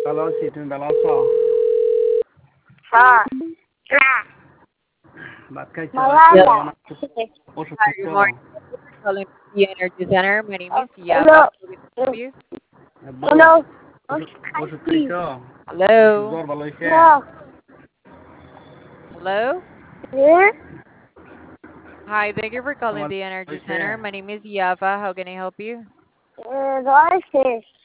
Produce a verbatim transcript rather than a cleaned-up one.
ভালো আছি, তুমি ভালো আছো? হ্যাঁ না ভাত খাইছো? Yep. মালালা কেমন আছো? ওষুধ Hi, good খাইছো? morning. Calling the Energy Center. My name is hello Yava. How can I help you? আব্বু, হ্যালো ওষুধ ওষুধ খাইছি খাইছো? ওষুধ Hello? জ্বর ভালো হয়েছে? না Hello? হ্যাঁ Hi, thank you for calling তোমার the ভালো Energy হয়েছে? Center. My name is Yava. How can I help you? রয়েছে